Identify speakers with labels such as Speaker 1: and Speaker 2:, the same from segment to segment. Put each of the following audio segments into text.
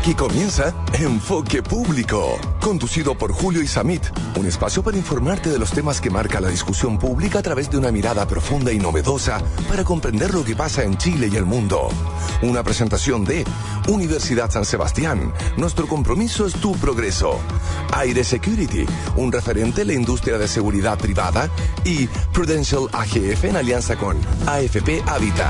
Speaker 1: Aquí comienza Enfoque Público, conducido por Julio Isamit, un espacio para informarte de los temas que marca la discusión pública a través de una mirada profunda y novedosa para comprender lo que pasa en Chile y el mundo. Una presentación de Universidad San Sebastián. Nuestro compromiso es tu progreso. Aire Security, un referente en la industria de seguridad privada, y Prudential AGF en alianza con AFP Habitat.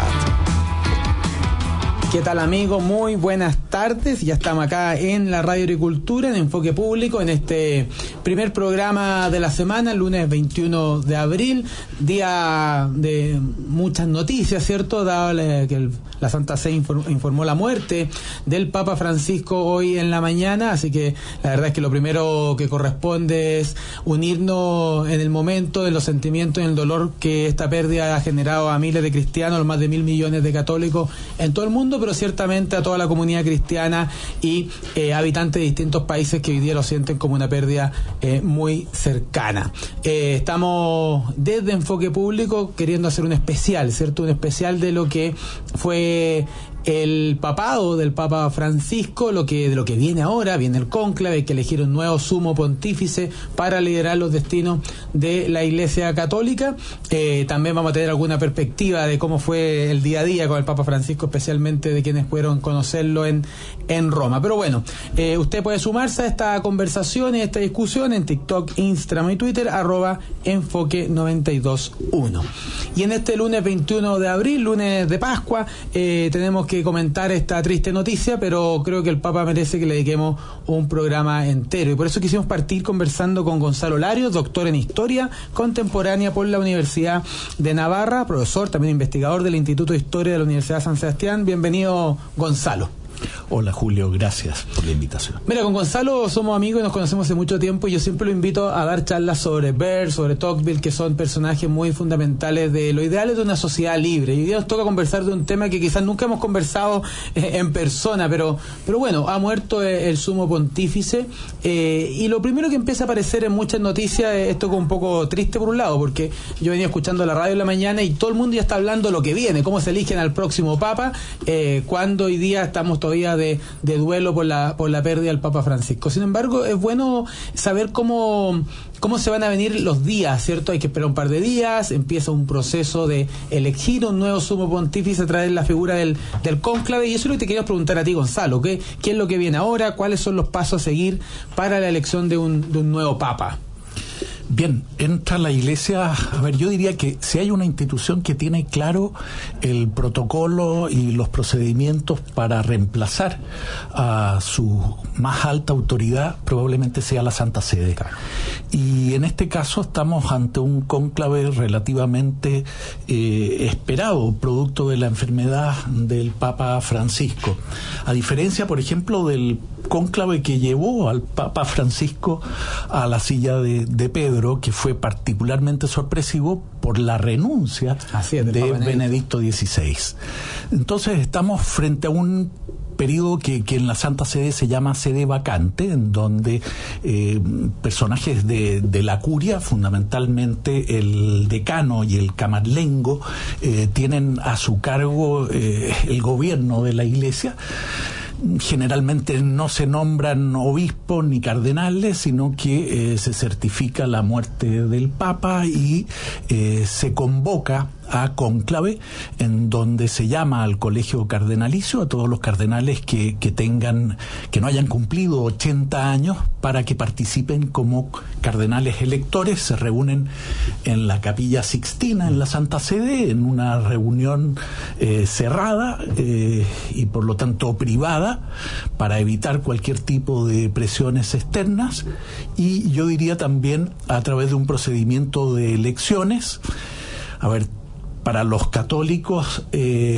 Speaker 2: ¿Qué tal, amigos? Muy buenas tardes. Ya estamos acá en la Radio Agricultura, en Enfoque Público, en este primer programa de la semana, el lunes 21 de abril, día de muchas noticias, ¿cierto? Dado que la Santa Sede informó la muerte del Papa Francisco hoy en la mañana, así que la verdad es que lo primero que corresponde es unirnos en el momento, en los sentimientos y en el dolor que esta pérdida ha generado a miles de cristianos, los más de 1.000 millones de católicos en todo el mundo, pero ciertamente a toda la comunidad cristiana y habitantes de distintos países que hoy día lo sienten como una pérdida muy cercana. Estamos desde Enfoque Público queriendo hacer un especial, ¿cierto? Un especial de lo que fue el papado del Papa Francisco, de lo que viene ahora. Viene el cónclave, hay que elegir un nuevo sumo pontífice para liderar los destinos de la Iglesia Católica. También vamos a tener alguna perspectiva de cómo fue el día a día con el Papa Francisco, especialmente de quienes pudieron conocerlo en Roma. Pero bueno, usted puede sumarse a esta conversación y a esta discusión en TikTok, Instagram y Twitter, @enfoque921. Y en este lunes 21 de abril, lunes de Pascua, tenemos que comentar esta triste noticia, pero creo que el Papa merece que le dediquemos un programa entero, y por eso quisimos partir conversando con Gonzalo Larios, doctor en Historia Contemporánea por la Universidad de Navarra, profesor, también investigador del Instituto de Historia de la Universidad de San Sebastián. Bienvenido, Gonzalo.
Speaker 3: Hola, Julio, gracias por la invitación.
Speaker 2: Mira, con Gonzalo somos amigos y nos conocemos hace mucho tiempo, y yo siempre lo invito a dar charlas sobre Baird, sobre Tocqueville, que son personajes muy fundamentales de los ideales de una sociedad libre. Y hoy día nos toca conversar de un tema que quizás nunca hemos conversado en persona, pero bueno, ha muerto el sumo pontífice, y lo primero que empieza a aparecer en muchas noticias, esto es un poco triste por un lado, porque yo venía escuchando la radio en la mañana y todo el mundo ya está hablando de lo que viene, cómo se eligen al próximo Papa, cuando hoy día estamos todavía de duelo por la pérdida del Papa Francisco. Sin embargo, es bueno saber cómo se van a venir los días, ¿cierto? Hay que esperar un par de días, empieza un proceso de elegir un nuevo sumo pontífice a través de la figura del cónclave, y eso es lo que te quería preguntar a ti, Gonzalo. ¿Qué es lo que viene ahora? ¿Cuáles son los pasos a seguir para la elección de un nuevo Papa?
Speaker 3: Bien, entra la Iglesia. A ver, yo diría que si hay una institución que tiene claro el protocolo y los procedimientos para reemplazar a su más alta autoridad, probablemente sea la Santa Sede. Y en este caso estamos ante un cónclave relativamente esperado, producto de la enfermedad del Papa Francisco. A diferencia, por ejemplo, del cónclave que llevó al Papa Francisco a la silla de Pedro, que fue particularmente sorpresivo por la renuncia de Benedicto XVI. Entonces estamos frente a un periodo que en la Santa Sede se llama sede vacante, en donde personajes de la curia, fundamentalmente el decano y el camarlengo, tienen a su cargo el gobierno de la Iglesia. Generalmente no se nombran obispos ni cardenales, sino que se certifica la muerte del Papa y se convoca a cónclave, en donde se llama al colegio cardenalicio a todos los cardenales que no hayan cumplido 80 años para que participen como cardenales electores. Se reúnen en la Capilla Sixtina en la Santa Sede, en una reunión cerrada y por lo tanto privada, para evitar cualquier tipo de presiones externas, y yo diría también a través de un procedimiento de elecciones. A ver, para los católicos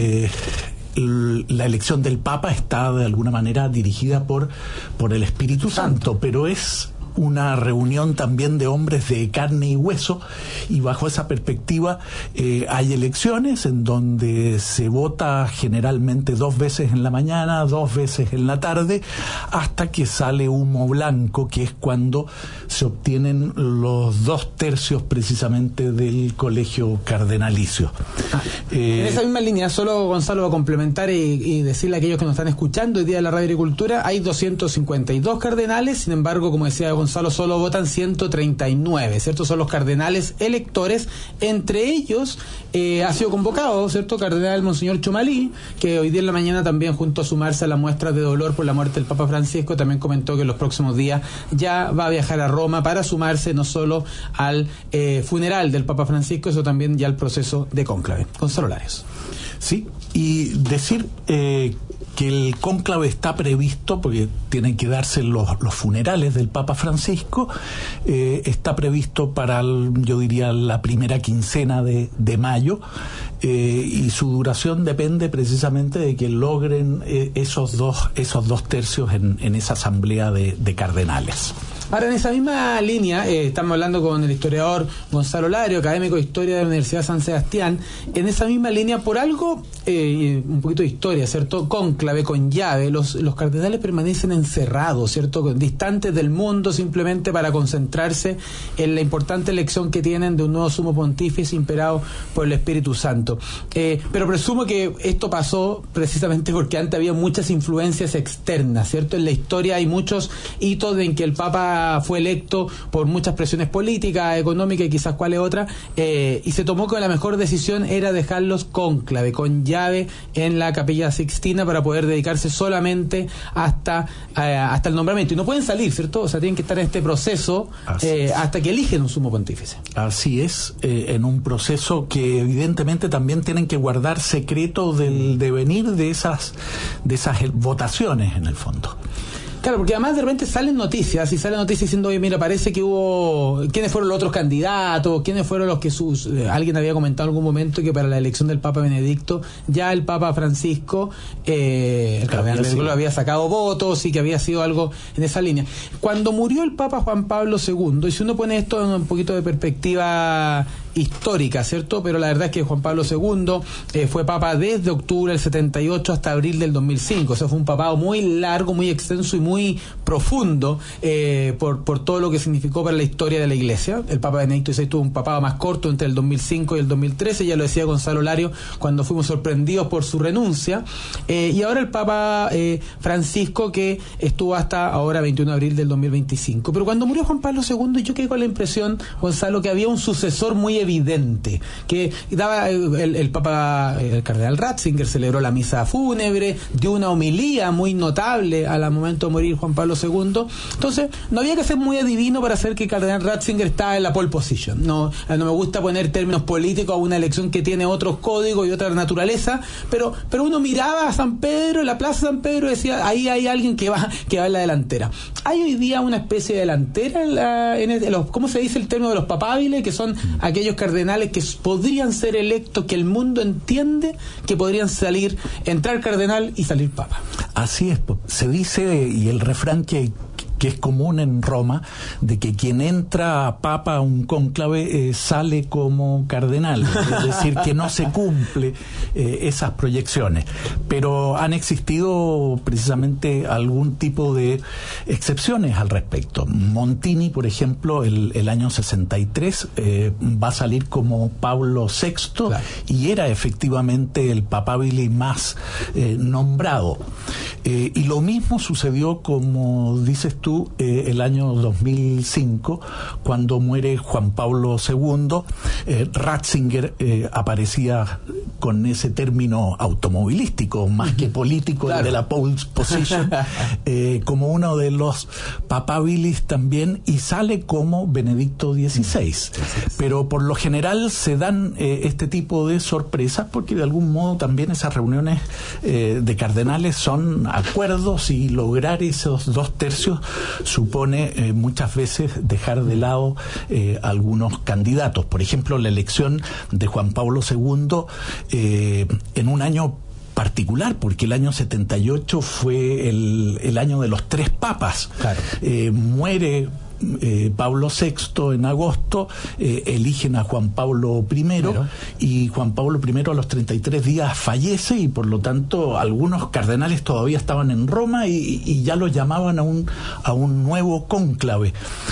Speaker 3: la elección del Papa está de alguna manera dirigida por el Espíritu Santo, pero es una reunión también de hombres de carne y hueso, y bajo esa perspectiva hay elecciones en donde se vota generalmente 2 veces en la mañana, 2 veces en la tarde, hasta que sale humo blanco, que es cuando se obtienen los 2/3 precisamente del colegio cardenalicio.
Speaker 2: En esa misma línea, solo Gonzalo va a complementar y decirle a aquellos que nos están escuchando hoy día de la Radio Agricultura, hay 252 cardenales, sin embargo, como decía Gonzalo, solo votan 139, ¿cierto? Son los cardenales electores. Entre ellos ha sido convocado, ¿cierto?, cardenal Monseñor Chomalí, que hoy día en la mañana también, junto a sumarse a la muestra de dolor por la muerte del Papa Francisco, también comentó que en los próximos días ya va a viajar a Roma para sumarse no solo al funeral del Papa Francisco, sino también ya al proceso de cónclave. Gonzalo Larios.
Speaker 3: Sí, y decir que el cónclave está previsto, porque tienen que darse los funerales del Papa Francisco, está previsto para, yo diría, la primera quincena de mayo, y su duración depende precisamente de que logren esos 2/3 en esa asamblea de cardenales.
Speaker 2: Ahora, en esa misma línea, estamos hablando con el historiador Gonzalo Lario, académico de Historia de la Universidad San Sebastián. En esa misma línea, por algo, un poquito de historia, ¿cierto? Cónclave, con llave, los cardenales permanecen encerrados, ¿cierto? Distantes del mundo, simplemente para concentrarse en la importante elección que tienen de un nuevo sumo pontífice imperado por el Espíritu Santo. Pero presumo que esto pasó precisamente porque antes había muchas influencias externas, ¿cierto? En la historia hay muchos hitos en que el Papa fue electo por muchas presiones políticas, económicas y quizás cuáles otras, y se tomó que la mejor decisión era dejarlos cónclave, con llave, en la Capilla Sixtina, para poder dedicarse solamente hasta el nombramiento. Y no pueden salir, ¿cierto? O sea, tienen que estar en este proceso hasta que eligen un sumo pontífice. Así es,
Speaker 3: en un proceso que evidentemente también tienen que guardar secreto del devenir de esas votaciones, en el fondo.
Speaker 2: Claro, porque además de repente salen noticias diciendo, oye, mira, parece que hubo, ¿quiénes fueron los otros candidatos? ¿Quiénes fueron los que alguien había comentado en algún momento que para la elección del Papa Benedicto ya el Papa Francisco, el cardenal Benedicto, había sacado votos y que había sido algo en esa línea. Cuando murió el Papa Juan Pablo II, y si uno pone esto en un poquito de perspectiva histórica, ¿cierto? Pero la verdad es que Juan Pablo II fue papa desde octubre del 78 hasta abril del 2005. O sea, fue un papado muy largo, muy extenso y muy profundo por todo lo que significó para la historia de la Iglesia. El Papa Benedicto XVI tuvo un papado más corto entre el 2005 y el 2013, ya lo decía Gonzalo Lario, cuando fuimos sorprendidos por su renuncia. Y ahora el Papa Francisco, que estuvo hasta ahora 21 de abril del 2025. Pero cuando murió Juan Pablo II, yo quedé con la impresión, Gonzalo, que había un sucesor muy evidente, que daba el Papa, el cardenal Ratzinger celebró la misa fúnebre, dio una homilía muy notable al momento de morir Juan Pablo II. Entonces, no había que ser muy adivino para hacer que el cardenal Ratzinger estaba en la pole position. No me gusta poner términos políticos a una elección que tiene otros códigos y otra naturaleza, pero uno miraba a San Pedro, la plaza San Pedro, y decía, ahí hay alguien que va en la delantera. Hay hoy día una especie de delantera ¿cómo se dice el término de los papabiles? Que son aquellos cardenales que podrían ser electos, que el mundo entiende que podrían entrar cardenal y salir papa.
Speaker 3: Así es, se dice, y el refrán que es común en Roma, de que quien entra papa a un cónclave sale como cardenal, es decir, que no se cumple esas proyecciones. Pero han existido precisamente algún tipo de excepciones al respecto. Montini, por ejemplo, el año 63 va a salir como Pablo VI, claro, y era efectivamente el papabile más nombrado. Y lo mismo sucedió, como dices tú, el año 2005, cuando muere Juan Pablo II. Ratzinger aparecía con ese término automovilístico, más que político, claro, de la pole position, como uno de los papabilis también, y sale como Benedicto XVI. Pero por lo general se dan este tipo de sorpresas, porque de algún modo también esas reuniones de cardenales son acuerdos, y lograr esos 2/3 supone muchas veces dejar de lado algunos candidatos. Por ejemplo, la elección de Juan Pablo II en un año particular, porque el año 78 fue el año de los 3 papas. Claro. Muere Pablo VI en agosto, eligen a Juan Pablo I, y Juan Pablo I a los 33 días fallece, y por lo tanto algunos cardenales todavía estaban en Roma y ya lo llamaban a un nuevo cónclave.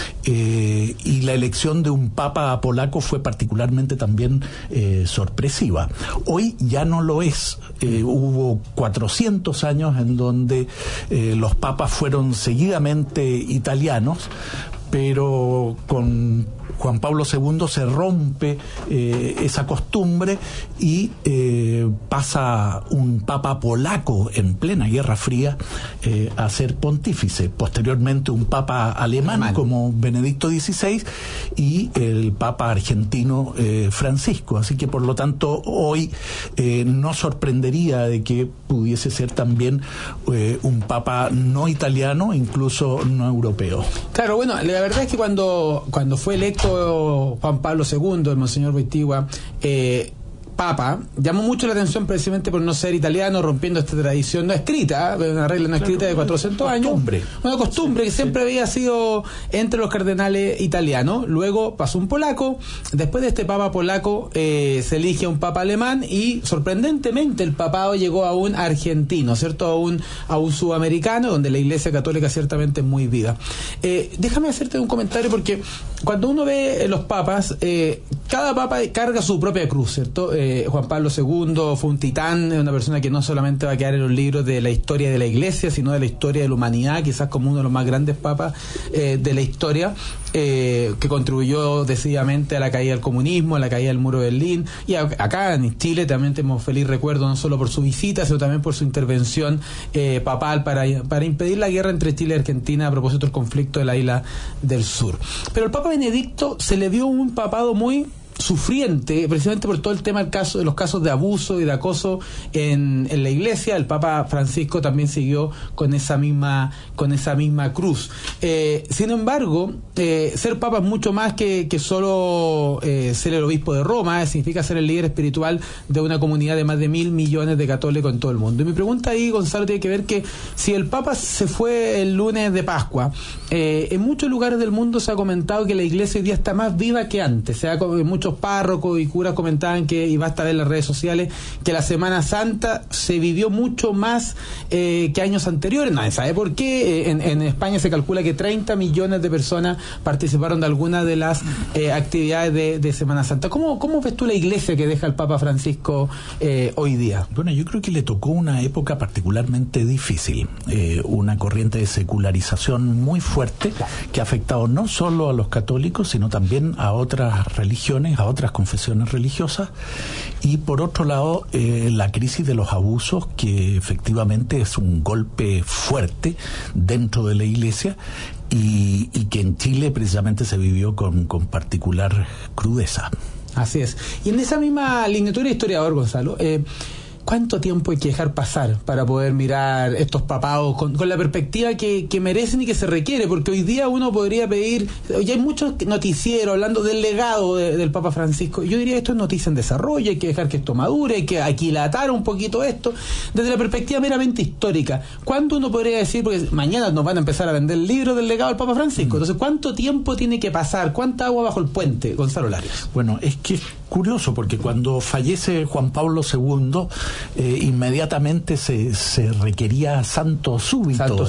Speaker 3: Y la elección de un papa polaco fue particularmente también sorpresiva. Hoy ya no lo es. Hubo 400 años en donde los papas fueron seguidamente italianos, pero con Juan Pablo II se rompe esa costumbre y pasa un papa polaco en plena Guerra Fría a ser pontífice. Posteriormente un papa alemán como Benedicto XVI y el papa argentino Francisco. Así que por lo tanto hoy no sorprendería de que pudiese ser también un papa no italiano, incluso no europeo.
Speaker 2: Claro, bueno, la verdad es que cuando fue electo Juan Pablo II, el Monseñor Wojtyła, Papa, llamó mucho la atención precisamente por no ser italiano, rompiendo esta tradición no escrita, una regla no escrita de 400 años, una costumbre que siempre había sido entre los cardenales italianos. Luego pasó un polaco, después de este papa polaco se elige a un papa alemán, y sorprendentemente el papado llegó a un argentino, ¿cierto? A un sudamericano, donde la Iglesia Católica ciertamente es muy viva. Déjame hacerte un comentario, porque cuando uno ve los papas, cada papa carga su propia cruz, ¿cierto? Juan Pablo II fue un titán, una persona que no solamente va a quedar en los libros de la historia de la Iglesia, sino de la historia de la humanidad, quizás como uno de los más grandes papas de la historia, que contribuyó decididamente a la caída del comunismo, a la caída del muro de Berlín, y acá en Chile también tenemos feliz recuerdo, no solo por su visita, sino también por su intervención papal para impedir la guerra entre Chile y Argentina a propósito del conflicto de la isla del sur. Pero el Papa Benedicto se le vio un papado muy sufriente, precisamente por todo el tema de los casos de abuso y de acoso en la Iglesia. El Papa Francisco también siguió con esa misma cruz. Sin embargo, ser Papa es mucho más que solo ser el obispo de Roma. Significa ser el líder espiritual de una comunidad de más de 1.000 millones de católicos en todo el mundo. Y mi pregunta ahí, Gonzalo, tiene que ver que si el Papa se fue el lunes de Pascua, en muchos lugares del mundo se ha comentado que la Iglesia hoy día está más viva que antes. Muchos párrocos y curas comentaban y basta ver en las redes sociales, que la Semana Santa se vivió mucho más que años anteriores. Nadie sabe por qué. En España se calcula que 30 millones de personas participaron de alguna de las actividades de Semana Santa. ¿Cómo ves tú la Iglesia que deja el Papa Francisco hoy día?
Speaker 3: Bueno, yo creo que le tocó una época particularmente difícil, una corriente de secularización muy fuerte que ha afectado no solo a los católicos, sino también a otras religiones, a otras confesiones religiosas, y por otro lado la crisis de los abusos, que efectivamente es un golpe fuerte dentro de la Iglesia y que en Chile precisamente se vivió con particular crudeza.
Speaker 2: Así es. Y en esa misma línea, tú eres historiador, Gonzalo, ¿cuánto tiempo hay que dejar pasar para poder mirar estos papados con la perspectiva que merecen y que se requiere? Porque hoy día uno podría pedir, ya hay muchos noticieros hablando del legado del Papa Francisco. Yo diría, esto es noticia en desarrollo, hay que dejar que esto madure, hay que aquilatar un poquito esto desde la perspectiva meramente histórica. ¿Cuánto uno podría decir? Porque mañana nos van a empezar a vender el libro del legado del Papa Francisco. Entonces, ¿cuánto tiempo tiene que pasar? ¿Cuánta agua bajo el puente, Gonzalo Larios?
Speaker 3: Bueno, es que es curioso, porque cuando fallece Juan Pablo II, inmediatamente se requería santo súbito,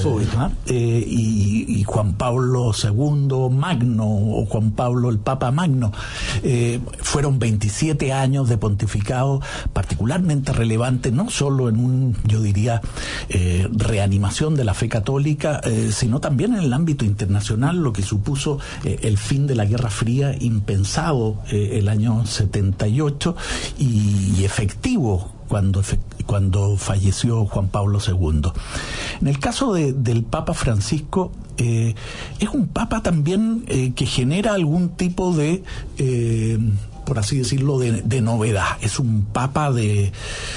Speaker 3: y Juan Pablo II Magno, o Juan Pablo el Papa Magno, fueron 27 años de pontificado particularmente relevante, no solo en yo diría reanimación de la fe católica, sino también en el ámbito internacional, lo que supuso el fin de la Guerra Fría, impensado el año 78 y efectivo cuando falleció Juan Pablo II. En el caso del Papa Francisco, es un Papa también que genera algún tipo de por así decirlo, de novedad. Es un Papa del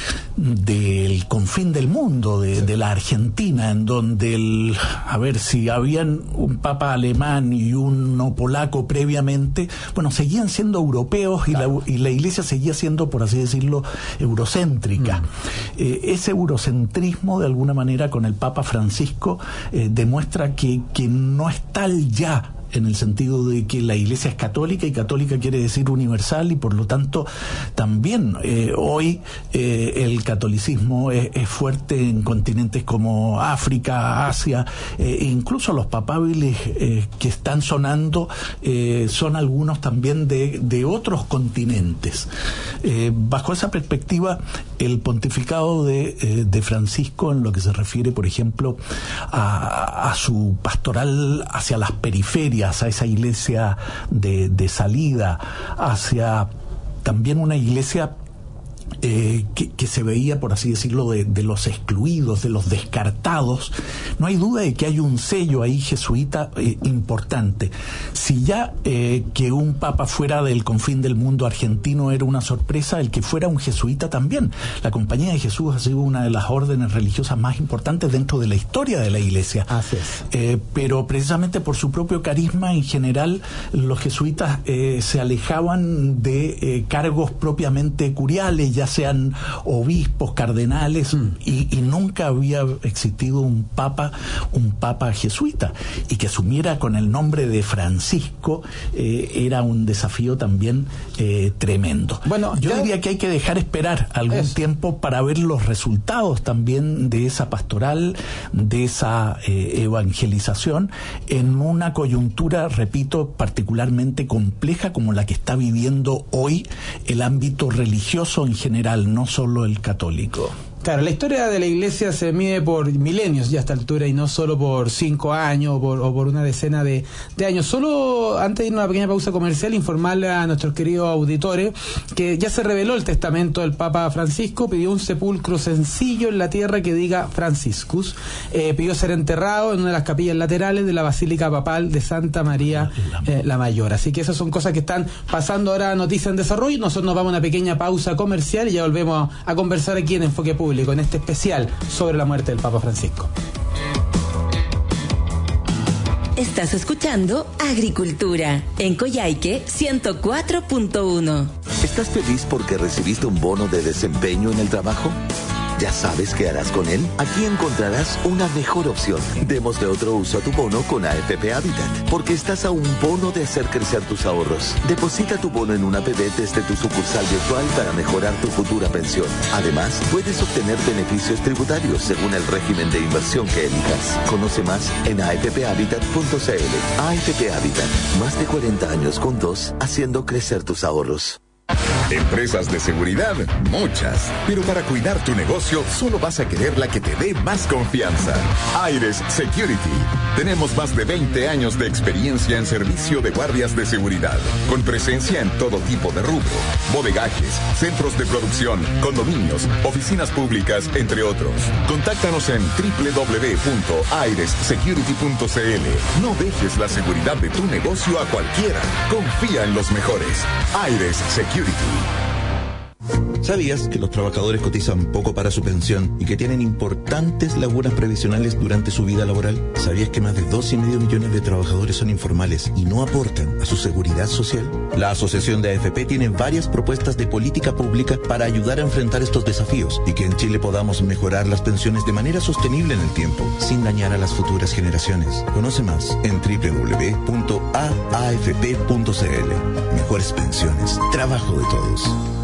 Speaker 3: confín del mundo, de la Argentina, en donde si habían un Papa alemán y uno polaco previamente, bueno, seguían siendo europeos, claro, y la Iglesia seguía siendo, por así decirlo, eurocéntrica. Ese eurocentrismo, de alguna manera, con el Papa Francisco, demuestra que no es tal ya en el sentido de que la Iglesia es católica y católica quiere decir universal, y por lo tanto también hoy el catolicismo es fuerte en continentes como África, Asia, e incluso los papables que están sonando son algunos también de otros continentes. Bajo esa perspectiva, el pontificado de Francisco, en lo que se refiere, por ejemplo, a su pastoral hacia las periferias, a esa iglesia de salida, hacia también una iglesia que se veía, por así decirlo, de los excluidos, de los descartados, no hay duda de que hay un sello ahí jesuita importante. Si ya que un papa fuera del confín del mundo argentino era una sorpresa, el que fuera un jesuita también. La Compañía de Jesús ha sido una de las órdenes religiosas más importantes dentro de la historia de la Iglesia.
Speaker 2: Así es.
Speaker 3: Pero precisamente por su propio carisma, en general, los jesuitas se alejaban de cargos propiamente curiales, ya sean obispos, cardenales, y nunca había existido un papa jesuita, y que asumiera con el nombre de Francisco era un desafío también tremendo.
Speaker 2: Bueno,
Speaker 3: yo diría que hay que dejar esperar algún tiempo para ver los resultados también de esa pastoral, de esa evangelización, en una coyuntura, repito, particularmente compleja como la que está viviendo hoy el ámbito religioso en general, no solo el católico.
Speaker 2: Claro, la historia de la Iglesia se mide por milenios ya a esta altura, y no solo por 5 años o por una decena de años. Solo antes de ir a una pequeña pausa comercial, informarle a nuestros queridos auditores que ya se reveló el testamento del Papa Francisco. Pidió un sepulcro sencillo en la tierra que diga Franciscus. Pidió ser enterrado en una de las capillas laterales de la Basílica Papal de Santa María la Mayor. Así que esas son cosas que están pasando ahora, noticias en desarrollo. Nosotros nos vamos a una pequeña pausa comercial y ya volvemos a conversar aquí en Enfoque Público, en este especial sobre la muerte del Papa Francisco.
Speaker 4: Estás escuchando Agricultura en Coyhaique 104.1.
Speaker 5: ¿Estás feliz porque recibiste un bono de desempeño en el trabajo? ¿Ya sabes qué harás con él? Aquí encontrarás una mejor opción. Démosle otro uso a tu bono con AFP Habitat, porque estás a un bono de hacer crecer tus ahorros. Deposita tu bono en una APB desde tu sucursal virtual para mejorar tu futura pensión. Además, puedes obtener beneficios tributarios según el régimen de inversión que elijas. Conoce más en afphabitat.cl. AFP Habitat, más de 40 años juntos, haciendo crecer tus ahorros.
Speaker 6: Empresas de seguridad, muchas. Pero para cuidar tu negocio, solo vas a querer la que te dé más confianza. Aires Security. Tenemos más de 20 años de experiencia en servicio de guardias de seguridad, con presencia en todo tipo de rubro: bodegajes, centros de producción, condominios, oficinas públicas, entre otros. Contáctanos en www.airessecurity.cl. No dejes la seguridad de tu negocio a cualquiera. Confía en los mejores. Aires Security.
Speaker 7: ¿Sabías que los trabajadores cotizan poco para su pensión y que tienen importantes lagunas previsionales durante su vida laboral? ¿Sabías que más de 2,5 millones de trabajadores son informales y no aportan a su seguridad social? La Asociación de AFP tiene varias propuestas de política pública para ayudar a enfrentar estos desafíos y que en Chile podamos mejorar las pensiones de manera sostenible en el tiempo, sin dañar a las futuras generaciones. Conoce más en www.aafp.cl. Mejores pensiones, trabajo de todos.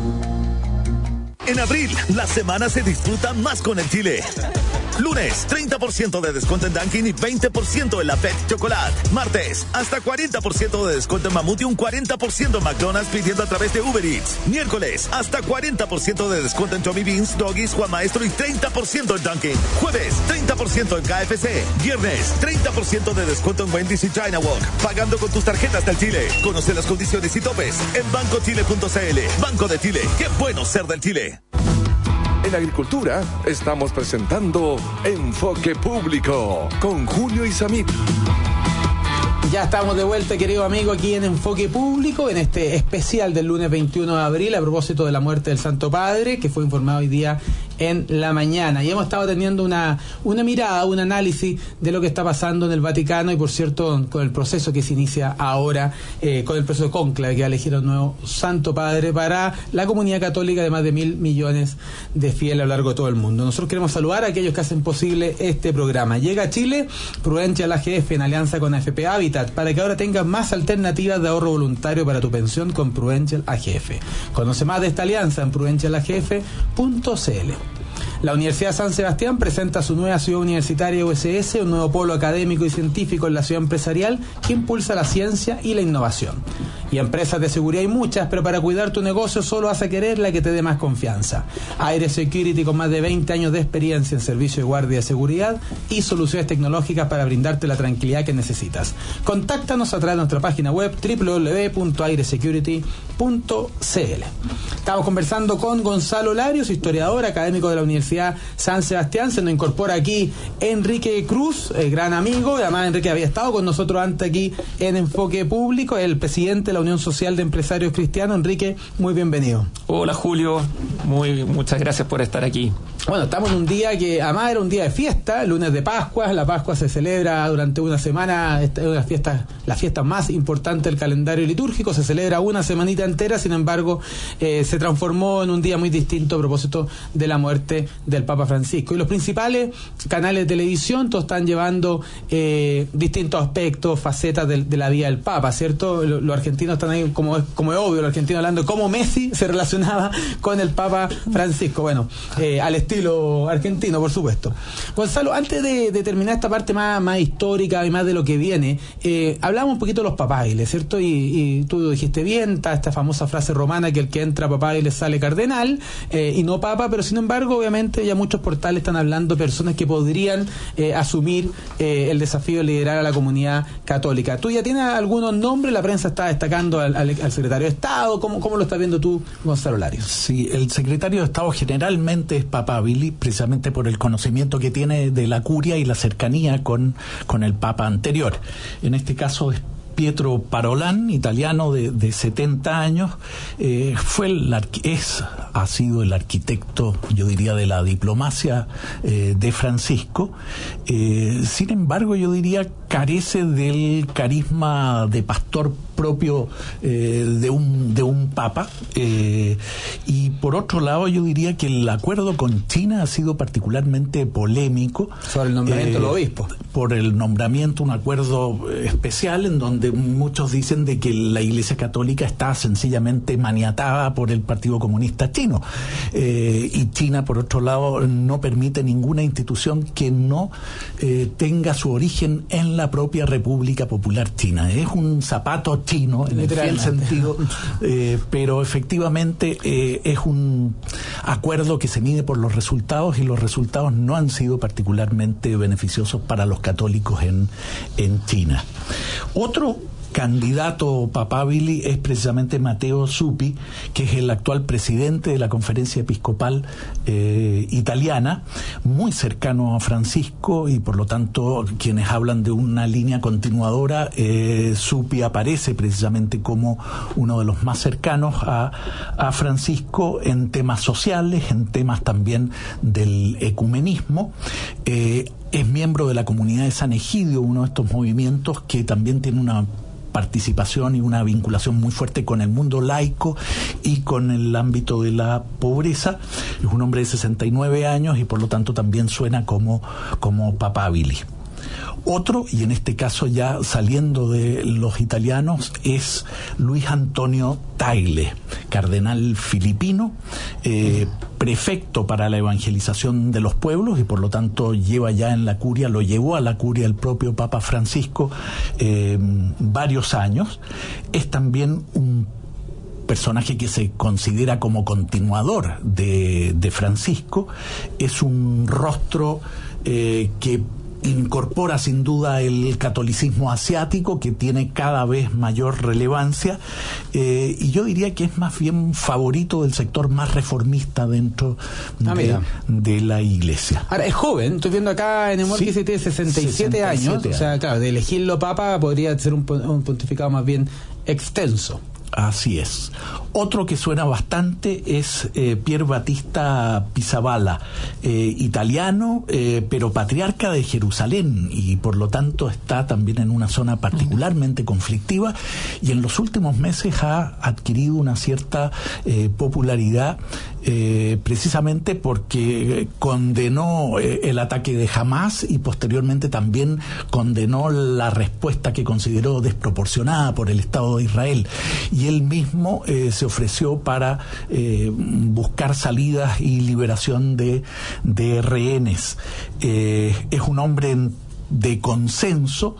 Speaker 8: En abril, la semana se disfruta más con el Chile. Lunes, 30% de descuento en Dunkin' y 20% en la Pet Chocolate. Martes, hasta 40% de descuento en Mamut y un 40% en McDonald's pidiendo a través de Uber Eats. Miércoles, hasta 40% de descuento en Tommy Beans, Doggies, Juan Maestro y 30% en Dunkin'. Jueves, 30% en KFC. Viernes, 30% de descuento en Wendy's y China Walk. Pagando con tus tarjetas del Chile. Conoce las condiciones y topes en bancochile.cl. Banco de Chile. Qué bueno ser del Chile.
Speaker 1: En Agricultura estamos presentando Enfoque Público con Julio Isamit.
Speaker 2: Ya estamos de vuelta, querido amigo, aquí en Enfoque Público, en este especial del lunes 21 de abril, a propósito de la muerte del Santo Padre, que fue informado hoy día en la mañana. Y hemos estado teniendo una mirada, un análisis de lo que está pasando en el Vaticano y, por cierto, con el proceso que se inicia ahora, con el proceso de cónclave que va a elegir un nuevo Santo Padre para la comunidad católica de más de 1.000 millones de fieles a lo largo de todo el mundo. Nosotros queremos saludar a aquellos que hacen posible este programa. Llega a Chile Prudential AGF en alianza con AFP Habitat para que ahora tengas más alternativas de ahorro voluntario para tu pensión con Prudential AGF. Conoce más de esta alianza en prudentialagf.cl. La Universidad San Sebastián presenta su nueva ciudad universitaria USS, un nuevo polo académico y científico en la ciudad empresarial que impulsa la ciencia y la innovación. Y empresas de seguridad hay muchas, pero para cuidar tu negocio solo vas a querer la que te dé más confianza. Aire Security, con más de 20 años de experiencia en servicio de guardia de seguridad y soluciones tecnológicas para brindarte la tranquilidad que necesitas. Contáctanos a través de nuestra página web www.airesecurity.cl. Estamos conversando con Gonzalo Larios, historiador, académico de la Universidad San Sebastián. Se nos incorpora aquí Enrique Cruz, gran amigo, y además Enrique había estado con nosotros antes aquí en Enfoque Público, el presidente de la Unión Social de Empresarios Cristianos. Enrique, muy bienvenido.
Speaker 9: Hola Julio, muchas gracias por estar aquí.
Speaker 2: Bueno, estamos en un día que además era un día de fiesta, el lunes de Pascua. La Pascua se celebra durante una semana, es la fiesta más importante del calendario litúrgico, se celebra una semanita entera. Sin embargo, se transformó en un día muy distinto a propósito de la muerte del Papa Francisco. Y los principales canales de televisión todos están llevando distintos aspectos, facetas de la vida del Papa, ¿cierto? Los argentinos están ahí, como es obvio, los argentinos hablando de cómo Messi se relacionaba con el Papa Francisco. Bueno, al estilo argentino, por supuesto. Gonzalo, antes de terminar esta parte más histórica y más de lo que viene, hablamos un poquito de los papágiles, ¿cierto? Y tú dijiste bien, está esta famosa frase romana que el que entra papágiles sale cardenal, y no papa, pero sin embargo, obviamente, ya muchos portales están hablando de personas que podrían asumir el desafío de liderar a la comunidad católica. ¿Tú ya tienes algunos nombres? La prensa está destacando al secretario de Estado. ¿Cómo lo estás viendo tú, Gonzalo Larios?
Speaker 3: Sí, el secretario de Estado generalmente es papabili, precisamente por el conocimiento que tiene de la curia y la cercanía con el Papa anterior. En este caso es Pietro Parolin, italiano de 70 años, ha sido el arquitecto, yo diría, de la diplomacia de Francisco. Sin embargo, yo diría carece del carisma de pastor propio de un papa, y por otro lado yo diría que el acuerdo con China ha sido particularmente polémico
Speaker 2: sobre el nombramiento del obispo,
Speaker 3: por el nombramiento, un acuerdo especial en donde muchos dicen de que la Iglesia Católica está sencillamente maniatada por el Partido Comunista Chino, y China por otro lado no permite ninguna institución que no tenga su origen en la propia República Popular China. Es un zapato chino en el fiel sentido, pero efectivamente es un acuerdo que se mide por los resultados, y los resultados no han sido particularmente beneficiosos para los católicos en China. Otro candidato papabili es precisamente Matteo Zuppi, que es el actual presidente de la Conferencia Episcopal italiana, muy cercano a Francisco, y por lo tanto quienes hablan de una línea continuadora, Zuppi aparece precisamente como uno de los más cercanos a Francisco en temas sociales, en temas también del ecumenismo. Es miembro de la comunidad de San Egidio, uno de estos movimientos que también tiene una participación y una vinculación muy fuerte con el mundo laico y con el ámbito de la pobreza. Es un hombre de 69 años y por lo tanto también suena como papabili. Otro, y en este caso ya saliendo de los italianos, es Luis Antonio Tagle, cardenal filipino, prefecto para la evangelización de los pueblos, y por lo tanto lleva ya en la curia, lo llevó a la curia el propio Papa Francisco varios años. Es también un personaje que se considera como continuador de Francisco. Es un rostro que incorpora sin duda el catolicismo asiático, que tiene cada vez mayor relevancia, y yo diría que es más bien favorito del sector más reformista dentro de la Iglesia.
Speaker 2: Ahora, es joven, estoy viendo acá en el que tiene 67 años, o sea, claro, de elegirlo papa podría ser un pontificado más bien extenso.
Speaker 3: Así es. Otro que suena bastante es Pier Battista Pizzaballa, italiano, pero patriarca de Jerusalén, y por lo tanto está también en una zona particularmente conflictiva, y en los últimos meses ha adquirido una cierta popularidad, precisamente porque condenó el ataque de Hamás y posteriormente también condenó la respuesta que consideró desproporcionada por el Estado de Israel, y él mismo se ofreció para buscar salidas y liberación de rehenes. Es un hombre de consenso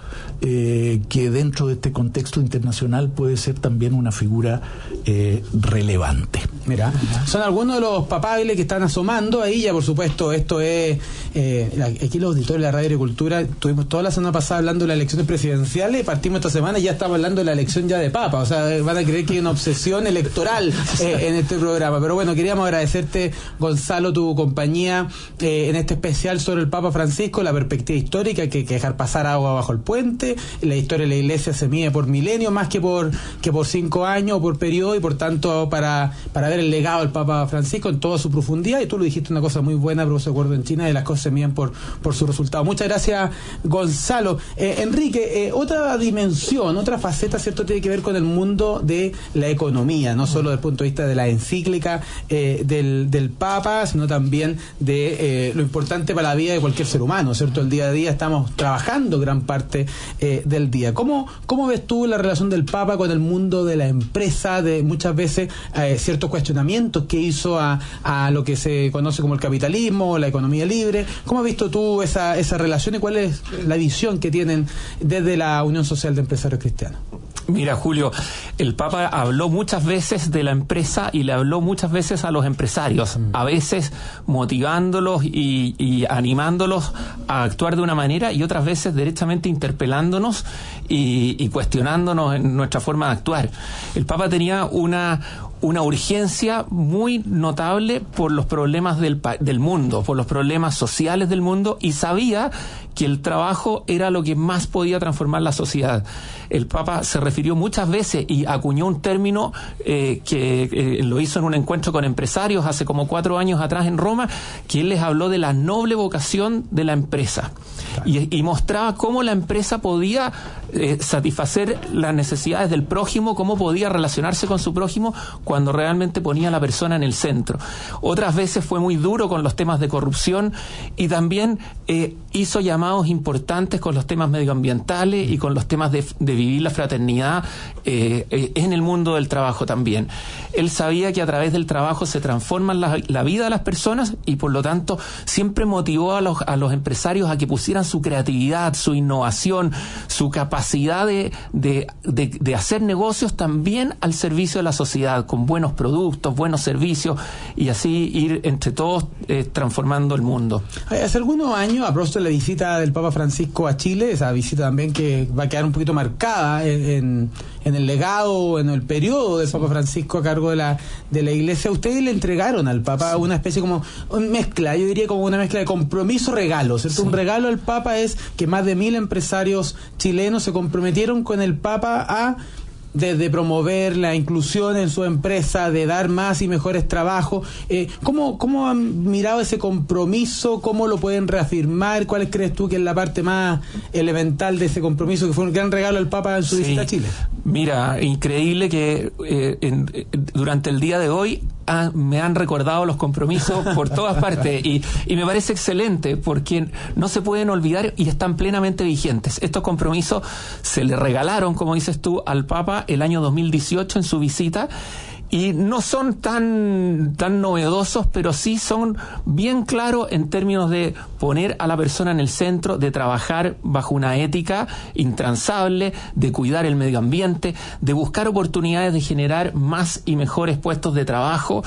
Speaker 3: que dentro de este contexto internacional puede ser también una figura relevante.
Speaker 2: Mira, son algunos de los papables que están asomando ahí. Ya por supuesto esto es aquí los auditores de la Radio Agricultura estuvimos toda la semana pasada hablando de las elecciones presidenciales, partimos esta semana y ya estamos hablando de la elección ya de papa, o sea, van a creer que hay una obsesión electoral en este programa, pero bueno, queríamos agradecerte, Gonzalo, tu compañía en este especial sobre el Papa Francisco, la perspectiva histórica, que dejar pasar agua bajo el puente. La historia de la Iglesia se mide por milenios más que por 5 años o por periodo, y por tanto para ver el legado del Papa Francisco en toda su profundidad. Y tú lo dijiste, una cosa muy buena, profesor Acuerdo en China, de las cosas se miden por su resultado. Muchas gracias, Gonzalo. Enrique, otra dimensión, otra faceta, ¿cierto?, tiene que ver con el mundo de la economía, no solo desde el punto de vista de la encíclica del Papa, sino también de lo importante para la vida de cualquier ser humano, ¿cierto? El día a día estamos trabajando gran parte del día. ¿Cómo ves tú la relación del Papa con el mundo de la empresa, de muchas veces ciertos cuestionamientos que hizo a lo que se conoce como el capitalismo, la economía libre? ¿Cómo has visto tú esa relación y cuál es la visión que tienen desde la Unión Social de Empresarios Cristianos?
Speaker 9: Mira, Julio, el Papa habló muchas veces de la empresa y le habló muchas veces a los empresarios, a veces motivándolos y animándolos a actuar de una manera, y otras veces derechamente interpelándonos y cuestionándonos en nuestra forma de actuar. El Papa tenía una urgencia muy notable por los problemas del mundo, por los problemas sociales del mundo, y sabía que el trabajo era lo que más podía transformar la sociedad. El Papa se refirió muchas veces y acuñó un término que lo hizo en un encuentro con empresarios hace como 4 años atrás en Roma, que él les habló de la noble vocación de la empresa. Y mostraba cómo la empresa podía satisfacer las necesidades del prójimo, cómo podía relacionarse con su prójimo cuando realmente ponía a la persona en el centro. Otras veces fue muy duro con los temas de corrupción, y también hizo llamados importantes con los temas medioambientales y con los temas de vivir la fraternidad en el mundo del trabajo también. Él sabía que a través del trabajo se transforma la vida de las personas, y por lo tanto siempre motivó a los empresarios a que pusieran su creatividad, su innovación, su capacidad de hacer negocios también al servicio de la sociedad, con buenos productos, buenos servicios, y así ir entre todos transformando el mundo.
Speaker 2: Hace algunos años, a propósito de la visita del Papa Francisco a Chile, esa visita también que va a quedar un poquito marcada en el legado, en el periodo del Papa Francisco a cargo de la Iglesia, ustedes le entregaron al Papa una especie como mezcla, yo diría como una mezcla de compromiso-regalo, ¿cierto? Sí. Un regalo al Papa es que más de 1,000 empresarios chilenos se comprometieron con el Papa a de promover la inclusión en su empresa, de dar más y mejores trabajos. ¿Cómo han mirado ese compromiso? ¿Cómo lo pueden reafirmar? ¿Cuál crees tú que es la parte más elemental de ese compromiso, que fue un gran regalo al Papa en su visita a Chile?
Speaker 9: Mira, increíble que durante el día de hoy me han recordado los compromisos por todas partes, y me parece excelente porque no se pueden olvidar y están plenamente vigentes. Estos compromisos se le regalaron, como dices tú, al Papa el año 2018 en su visita, y no son tan novedosos, pero sí son bien claros en términos de poner a la persona en el centro, de trabajar bajo una ética intransable, de cuidar el medio ambiente, de buscar oportunidades de generar más y mejores puestos de trabajo,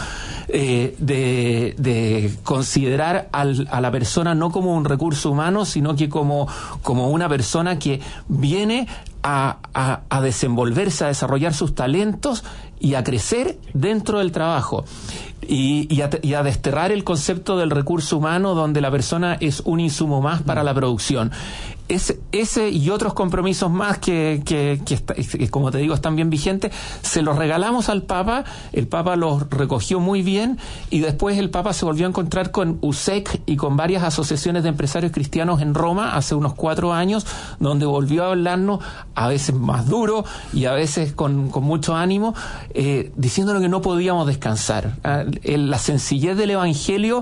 Speaker 9: de considerar a la persona no como un recurso humano, sino que como una persona que viene a desenvolverse, a desarrollar sus talentos y a crecer dentro del trabajo. y a desterrar el concepto del recurso humano donde la persona es un insumo más para la producción. Ese y otros compromisos más que como te digo están bien vigentes, se los regalamos al Papa, el Papa los recogió muy bien y después el Papa se volvió a encontrar con USEC y con varias asociaciones de empresarios cristianos en Roma hace unos 4 años, donde volvió a hablarnos a veces más duro y a veces con mucho ánimo, diciéndonos que no podíamos descansar. La sencillez del Evangelio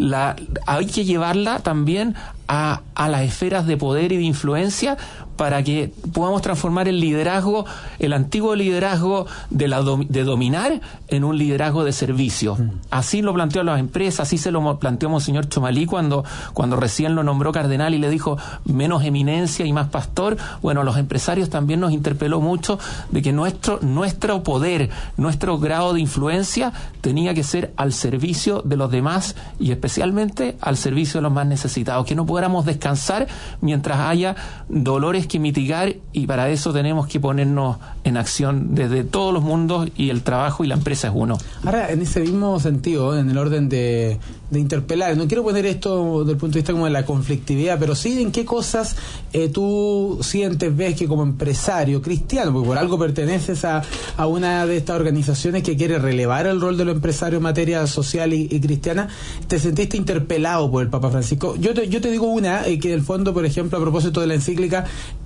Speaker 9: hay que llevarla también a las esferas de poder y de influencia para que podamos transformar el liderazgo, el antiguo liderazgo de dominar, en un liderazgo de servicio. Así lo planteó las empresas, así se lo planteó Monseñor Chomalí cuando recién lo nombró cardenal y le dijo menos eminencia y más pastor. Bueno, los empresarios también nos interpeló mucho de que nuestro poder, nuestro grado de influencia tenía que ser al servicio de los demás y especialmente al servicio de los más necesitados, que no podamos descansar mientras haya dolores que mitigar, y para eso tenemos que ponernos en acción desde todos los mundos, y el trabajo y la empresa es uno.
Speaker 2: Ahora, en ese mismo sentido, en el orden de interpelar, no quiero poner esto desde el punto de vista como de la conflictividad, pero sí en qué cosas tú sientes, ves que como empresario cristiano, porque por algo perteneces a una de estas organizaciones que quiere relevar el rol de los empresarios en materia social y cristiana, te sentiste interpelado por el Papa Francisco. Yo te digo que en el fondo, por ejemplo, a propósito de la encíclica,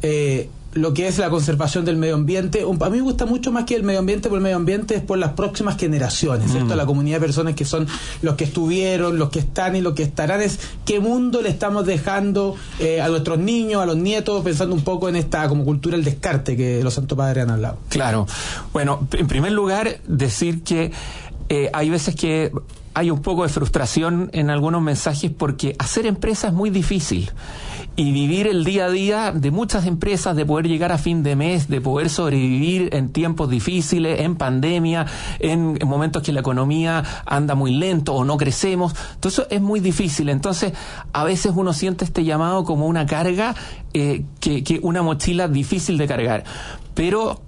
Speaker 2: lo que es la conservación del medio ambiente, a mí me gusta mucho más que el medio ambiente, por el medio ambiente es por las próximas generaciones, ¿cierto? La comunidad de personas que son los que estuvieron, los que están y los que estarán, es qué mundo le estamos dejando a nuestros niños, a los nietos, pensando un poco en esta como cultura del descarte que los santos padres han hablado.
Speaker 9: Claro. Bueno, en primer lugar, decir que hay veces que hay un poco de frustración en algunos mensajes porque hacer empresa es muy difícil. Y vivir el día a día de muchas empresas, de poder llegar a fin de mes, de poder sobrevivir en tiempos difíciles, en pandemia, en momentos que la economía anda muy lento o no crecemos, todo eso es muy difícil. Entonces, a veces uno siente este llamado como una carga, que una mochila difícil de cargar. Pero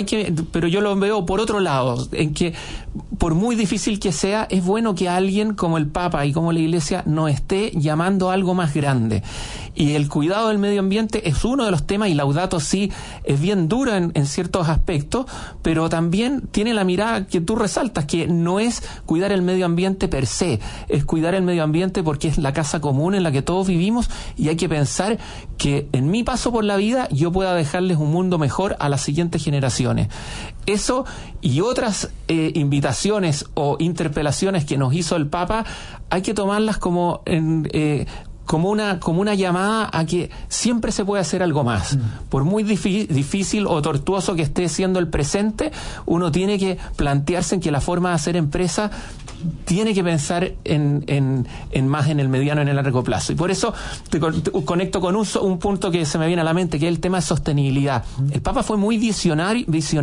Speaker 9: yo lo veo por otro lado, en que por muy difícil que sea, es bueno que alguien como el Papa y como la Iglesia nos esté llamando a algo más grande. Y el cuidado del medio ambiente es uno de los temas, y Laudato Si es bien dura en ciertos aspectos, pero también tiene la mirada que tú resaltas, que no es cuidar el medio ambiente per se, es cuidar el medio ambiente porque es la casa común en la que todos vivimos, y hay que pensar que en mi paso por la vida yo pueda dejarles un mundo mejor a las siguientes generaciones. Eso y otras invitaciones o interpelaciones que nos hizo el Papa, hay que tomarlas como una llamada a que siempre se puede hacer algo más. Por muy difícil o tortuoso que esté siendo el presente, uno tiene que plantearse en que la forma de hacer empresa tiene que pensar en más en el mediano, en el largo plazo. Y por eso te conecto con un punto que se me viene a la mente, que es el tema de sostenibilidad. El Papa fue muy visionario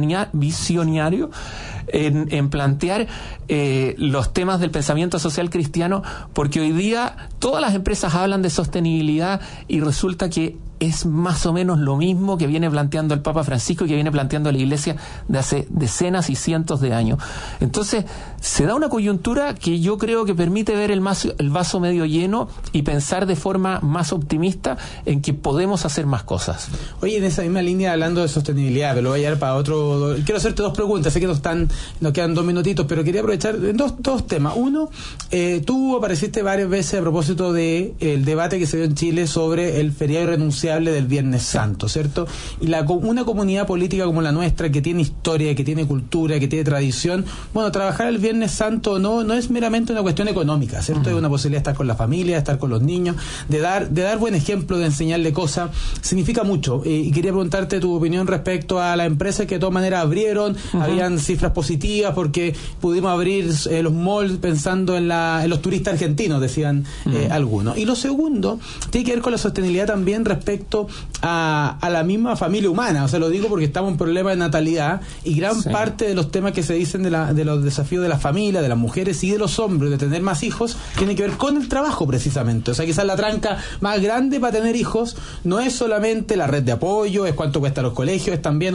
Speaker 9: en plantear los temas del pensamiento social cristiano, porque hoy día todas las empresas hablan de sostenibilidad y resulta que es más o menos lo mismo que viene planteando el Papa Francisco y que viene planteando la Iglesia de hace decenas y cientos de años. Entonces, se da una coyuntura que yo creo que permite ver el vaso medio lleno y pensar de forma más optimista en que podemos hacer más cosas.
Speaker 2: Oye, en esa misma línea, hablando de sostenibilidad, pero lo voy a llevar para otro. Quiero hacerte 2 preguntas, sé que nos quedan 2 minutitos, pero quería aprovechar dos temas. Uno, tú apareciste varias veces a propósito del debate que se dio en Chile sobre el feriado irrenunciable del Viernes Santo, ¿cierto? Y una comunidad política como la nuestra, que tiene historia, que tiene cultura, que tiene tradición, bueno, trabajar el Viernes Santo no es meramente una cuestión económica, ¿cierto? Es una posibilidad de estar con la familia, de estar con los niños, de dar buen ejemplo, de enseñarle cosas, significa mucho. Y quería preguntarte tu opinión respecto a las empresas que de todas maneras abrieron, habían cifras positivas porque pudimos abrir los malls pensando en los turistas argentinos, decían algunos. Y lo segundo, tiene que ver con la sostenibilidad también respecto a la misma familia humana. O sea, lo digo porque estamos en problema de natalidad y gran parte de los temas que se dicen de los desafíos de la familia, de las mujeres y de los hombres, de tener más hijos, tiene que ver con el trabajo precisamente. O sea, quizás la tranca más grande para tener hijos no es solamente la red de apoyo, es cuánto cuesta los colegios, es también, oye,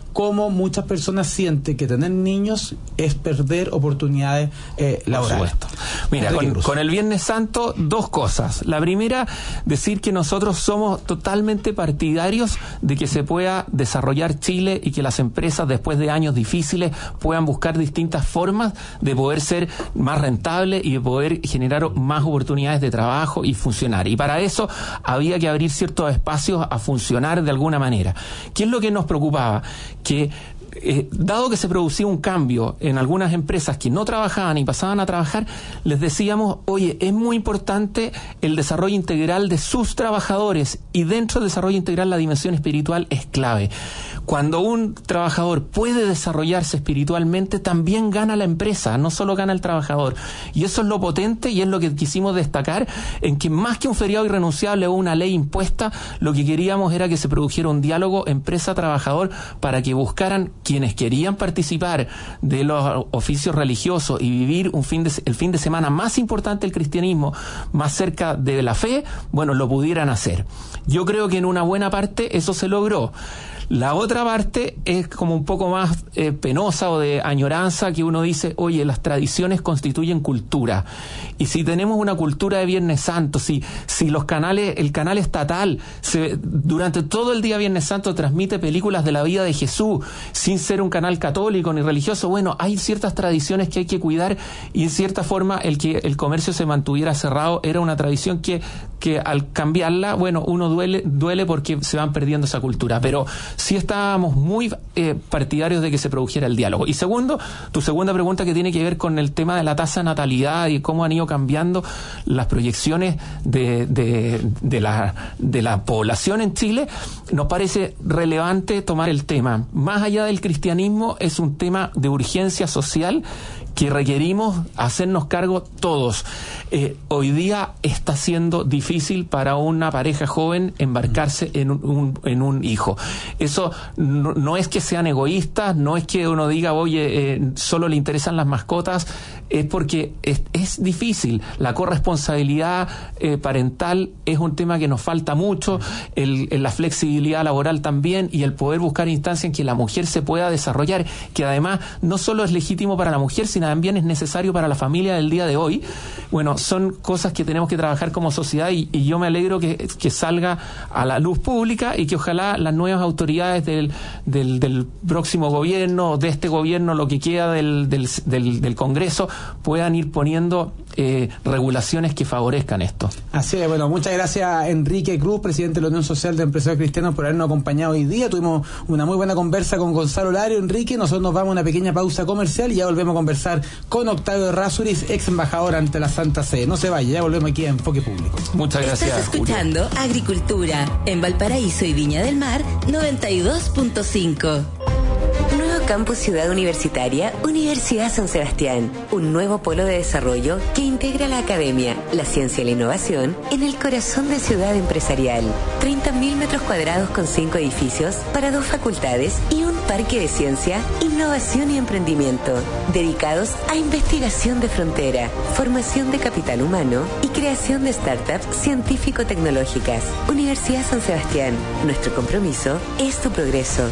Speaker 2: cómo muchas personas sienten que tener niños es perder oportunidades laborales.
Speaker 9: Por supuesto. Mira, con el Viernes Santo, dos cosas. La primera, decir que nosotros somos totalmente partidarios de que se pueda desarrollar Chile y que las empresas, después de años difíciles, puedan buscar distintas formas de poder ser más rentables y de poder generar más oportunidades de trabajo y funcionar. Y para eso había que abrir ciertos espacios a funcionar de alguna manera. ¿Qué es lo que nos preocupaba? Que dado que se producía un cambio en algunas empresas que no trabajaban y pasaban a trabajar, les decíamos, oye, es muy importante el desarrollo integral de sus trabajadores, y dentro del desarrollo integral la dimensión espiritual es clave. Cuando un trabajador puede desarrollarse espiritualmente, también gana la empresa, no solo gana el trabajador. Y eso es lo potente y es lo que quisimos destacar, en que más que un feriado irrenunciable o una ley impuesta, lo que queríamos era que se produjera un diálogo empresa-trabajador para que buscaran quienes querían participar de los oficios religiosos y vivir el fin de semana más importante del cristianismo, más cerca de la fe, bueno, lo pudieran hacer. Yo creo que en una buena parte eso se logró. La otra parte es como un poco más penosa o de añoranza, que uno dice, oye, las tradiciones constituyen cultura. Y si tenemos una cultura de Viernes Santo, si el canal estatal durante todo el día Viernes Santo transmite películas de la vida de Jesús, sin ser un canal católico ni religioso, bueno, hay ciertas tradiciones que hay que cuidar, y en cierta forma el que el comercio se mantuviera cerrado era una tradición que al cambiarla, bueno, uno duele porque se van perdiendo esa cultura. Pero sí estábamos muy partidarios de que se produjera el diálogo. Y segundo, tu segunda pregunta, que tiene que ver con el tema de la tasa de natalidad y cómo han ido cambiando las proyecciones de la población en Chile, nos parece relevante tomar el tema. Más allá del cristianismo, es un tema de urgencia social que requerimos hacernos cargo todos. Hoy día está siendo difícil para una pareja joven embarcarse en un hijo. Eso no es que sean egoístas, no es que uno diga, oye, solo le interesan las mascotas, es porque es difícil. La corresponsabilidad parental es un tema que nos falta mucho, la flexibilidad laboral también, y el poder buscar instancias en que la mujer se pueda desarrollar, que además no solo es legítimo para la mujer, sino también es necesario para la familia del día de hoy. Bueno, son cosas que tenemos que trabajar como sociedad, y yo me alegro que salga a la luz pública, y que ojalá las nuevas autoridades del próximo gobierno, de este gobierno, lo que queda del Congreso, puedan ir poniendo regulaciones que favorezcan esto.
Speaker 2: Así es. Bueno, muchas gracias Enrique Cruz, presidente de la Unión Social de Empresarios Cristianos, por habernos acompañado hoy día. Tuvimos una muy buena conversa con Gonzalo Lario. Enrique, nosotros nos vamos a una pequeña pausa comercial y ya volvemos a conversar con Octavio Errázuriz, ex embajador ante la Santa Sede. No se vaya, ya volvemos aquí a Enfoque Público.
Speaker 9: Muchas gracias.
Speaker 4: Estás escuchando Julio. Agricultura en Valparaíso y Viña del Mar 92.5. Nuevo Campus Ciudad Universitaria, Universidad San Sebastián. Un nuevo polo de desarrollo que integra la academia, la ciencia y la innovación en el corazón de ciudad empresarial. 30.000 metros cuadrados con 5 edificios para 2 facultades y un parque de ciencia, innovación y emprendimiento, dedicados a investigación de frontera, formación de capital humano y creación de startups científico-tecnológicas. Universidad San Sebastián. Nuestro compromiso es tu progreso.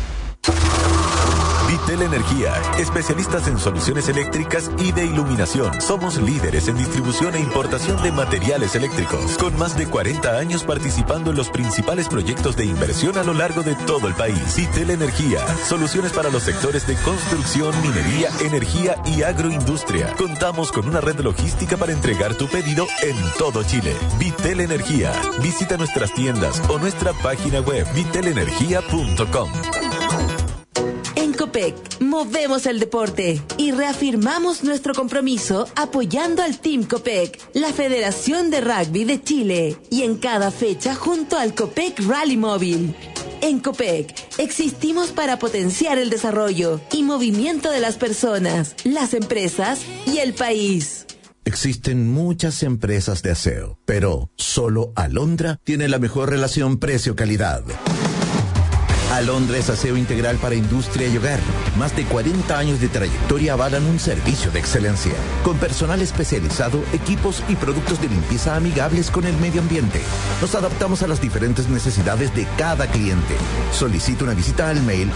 Speaker 8: Vitel Energía, especialistas en soluciones eléctricas y de iluminación. Somos líderes en distribución e importación de materiales eléctricos, con más de 40 años participando en los principales proyectos de inversión a lo largo de todo el país. Vitel Energía, soluciones para los sectores de construcción, minería, energía y agroindustria. Contamos con una red logística para entregar tu pedido en todo Chile. Vitel Energía. Visita nuestras tiendas o nuestra página web vitelenergia.com.
Speaker 4: En Copec, movemos el deporte y reafirmamos nuestro compromiso apoyando al Team Copec, la Federación de Rugby de Chile, y en cada fecha junto al Copec Rally Móvil. En Copec, existimos para potenciar el desarrollo y movimiento de las personas, las empresas y el país.
Speaker 7: Existen muchas empresas de aseo, pero solo Alondra tiene la mejor relación precio-calidad. Alondra es aseo integral para industria y hogar. Más de 40 años de trayectoria avalan un servicio de excelencia. Con personal especializado, equipos y productos de limpieza amigables con el medio ambiente. Nos adaptamos a las diferentes necesidades de cada cliente. Solicita una visita al mail